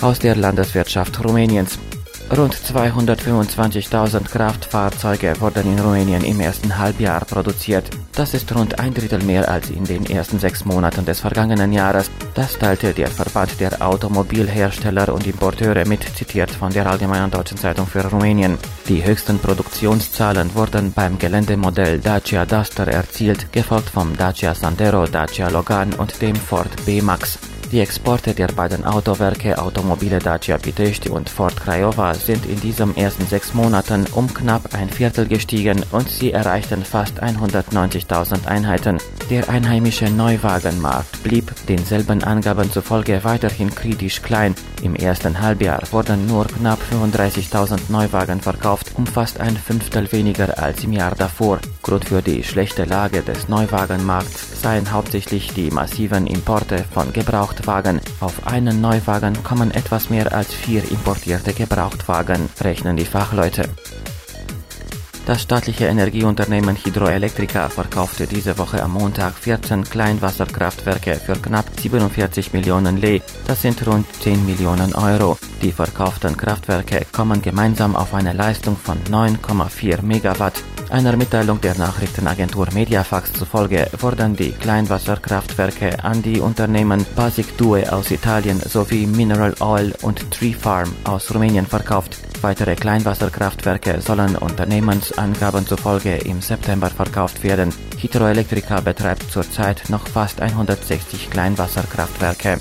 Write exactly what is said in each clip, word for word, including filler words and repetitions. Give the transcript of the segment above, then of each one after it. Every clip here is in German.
Aus der Landeswirtschaft Rumäniens. Rund zweihundertfünfundzwanzigtausend Kraftfahrzeuge wurden in Rumänien im ersten Halbjahr produziert. Das ist rund ein Drittel mehr als in den ersten sechs Monaten des vergangenen Jahres. Das teilte der Verband der Automobilhersteller und Importeure mit, zitiert von der Allgemeinen Deutschen Zeitung für Rumänien. Die höchsten Produktionszahlen wurden beim Geländemodell Dacia Duster erzielt, gefolgt vom Dacia Sandero, Dacia Logan und dem Ford B-Max. Die Exporte der beiden Autowerke Automobile Dacia Pitești und Ford Craiova sind in diesen ersten sechs Monaten um knapp ein Viertel gestiegen und sie erreichten fast hundertneunzigtausend Einheiten. Der einheimische Neuwagenmarkt blieb denselben Angaben zufolge weiterhin kritisch klein. Im ersten Halbjahr wurden nur knapp fünfunddreißigtausend Neuwagen verkauft, um fast ein Fünftel weniger als im Jahr davor. Grund für die schlechte Lage des Neuwagenmarkts seien hauptsächlich die massiven Importe von Gebrauchtwagen. Auf einen Neuwagen kommen etwas mehr als vier importierte Gebrauchtwagen, rechnen die Fachleute. Das staatliche Energieunternehmen Hidroelectrica verkaufte diese Woche am Montag vierzehn Kleinwasserkraftwerke für knapp siebenundvierzig Millionen Lei, das sind rund zehn Millionen Euro. Die verkauften Kraftwerke kommen gemeinsam auf eine Leistung von neun Komma vier Megawatt. Einer Mitteilung der Nachrichtenagentur Mediafax zufolge wurden die Kleinwasserkraftwerke an die Unternehmen Basic Due aus Italien sowie Mineral Oil und Tree Farm aus Rumänien verkauft. Weitere Kleinwasserkraftwerke sollen Unternehmensangaben zufolge im September verkauft werden. Hidroelectrica betreibt zurzeit noch fast hundertsechzig Kleinwasserkraftwerke.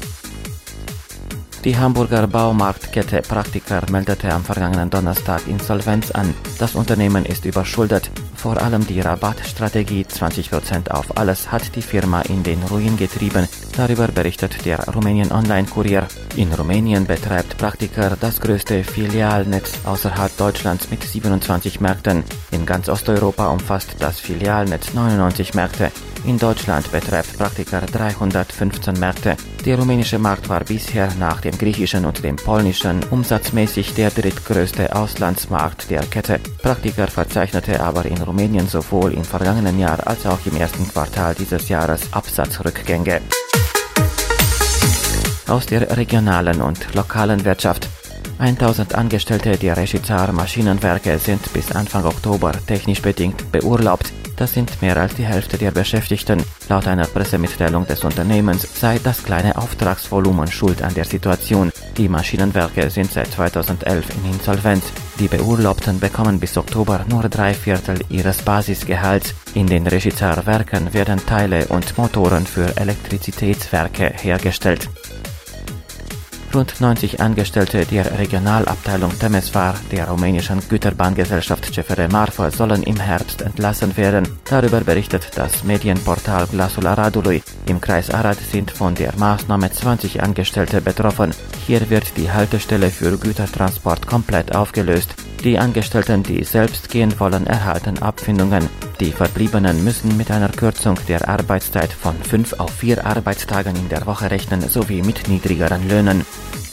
Die Hamburger Baumarktkette Praktiker meldete am vergangenen Donnerstag Insolvenz an. Das Unternehmen ist überschuldet. Vor allem die Rabattstrategie zwanzig Prozent auf alles hat die Firma in den Ruin getrieben. Darüber berichtet der Rumänien Online-Kurier. In Rumänien betreibt Praktiker das größte Filialnetz außerhalb Deutschlands mit siebenundzwanzig Märkten. In ganz Osteuropa umfasst das Filialnetz neunundneunzig Märkte. In Deutschland betreibt Praktiker dreihundertfünfzehn Märkte. Der rumänische Markt war bisher nach dem griechischen und dem polnischen umsatzmäßig der drittgrößte Auslandsmarkt der Kette. Praktiker verzeichnete aber in Rumänien sowohl im vergangenen Jahr als auch im ersten Quartal dieses Jahres Absatzrückgänge. Aus der regionalen und lokalen Wirtschaft. tausend Angestellte der Reșițar Maschinenwerke sind bis Anfang Oktober technisch bedingt beurlaubt. Das sind mehr als die Hälfte der Beschäftigten. Laut einer Pressemitteilung des Unternehmens sei das kleine Auftragsvolumen schuld an der Situation. Die Maschinenwerke sind seit zweitausendelf in Insolvenz. Die Beurlaubten bekommen bis Oktober nur drei Viertel ihres Basisgehalts. In den Reșițar Werken werden Teile und Motoren für Elektrizitätswerke hergestellt. Rund neunzig Angestellte der Regionalabteilung Temesvar der rumänischen Güterbahngesellschaft C F R Marfă sollen im Herbst entlassen werden. Darüber berichtet das Medienportal Glasul Aradului. Im Kreis Arad sind von der Maßnahme zwanzig Angestellte betroffen. Hier wird die Haltestelle für Gütertransport komplett aufgelöst. Die Angestellten, die selbst gehen wollen, erhalten Abfindungen. Die Verbliebenen müssen mit einer Kürzung der Arbeitszeit von fünf auf vier Arbeitstagen in der Woche rechnen, sowie mit niedrigeren Löhnen.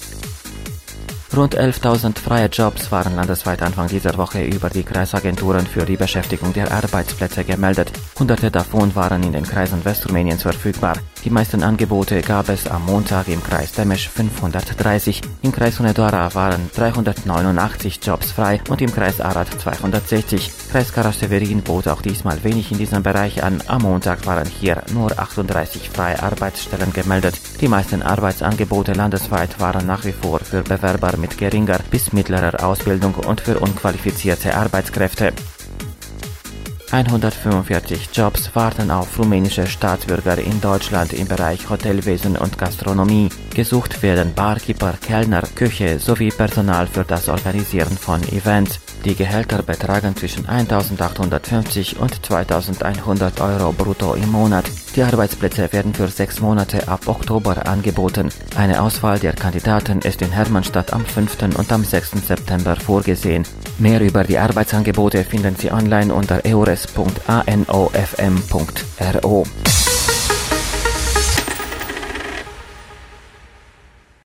Rund elftausend freie Jobs waren landesweit Anfang dieser Woche über die Kreisagenturen für die Beschäftigung der Arbeitsplätze gemeldet. Hunderte davon waren in den Kreisen Westrumäniens verfügbar. Die meisten Angebote gab es am Montag im Kreis Temeș fünfhundertdreißig, im Kreis Hunedoara waren dreihundertneunundachtzig Jobs frei und im Kreis Arad zweihundertsechzig. Kreis Karaș-Severin bot auch diesmal wenig in diesem Bereich an. Am Montag waren hier nur achtunddreißig freie Arbeitsstellen gemeldet. Die meisten Arbeitsangebote landesweit waren nach wie vor für Bewerber mit geringer bis mittlerer Ausbildung und für unqualifizierte Arbeitskräfte. hundertfünfundvierzig Jobs warten auf rumänische Staatsbürger in Deutschland im Bereich Hotelwesen und Gastronomie. Gesucht werden Barkeeper, Kellner, Küche sowie Personal für das Organisieren von Events. Die Gehälter betragen zwischen eintausendachthundertfünfzig und zweitausendeinhundert Euro brutto im Monat. Die Arbeitsplätze werden für sechs Monate ab Oktober angeboten. Eine Auswahl der Kandidaten ist in Hermannstadt am fünften und am sechsten September vorgesehen. Mehr über die Arbeitsangebote finden Sie online unter eures punkt anofm punkt ro.